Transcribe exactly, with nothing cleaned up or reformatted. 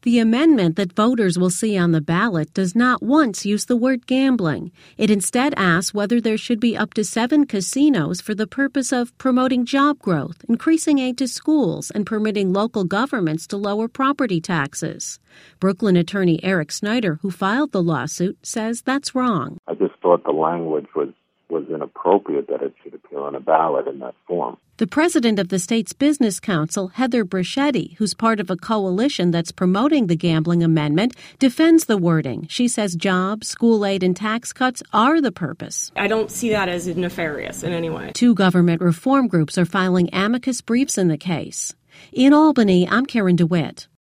The amendment that voters will see on the ballot does not once use the word gambling. It instead asks whether there should be up to seven casinos for the purpose of promoting job growth, increasing aid to schools, and permitting local governments to lower property taxes. Brooklyn attorney Eric Snyder, who filed the lawsuit, says that's wrong. I just thought the language was, was inappropriate that it should appear on a ballot in that form. The president of the state's business council, Heather Brachetti, who's part of a coalition that's promoting the gambling amendment, defends the wording. She says jobs, school aid, and tax cuts are the purpose. I don't see that as nefarious in any way. Two government reform groups are filing amicus briefs in the case. In Albany, I'm Karen DeWitt.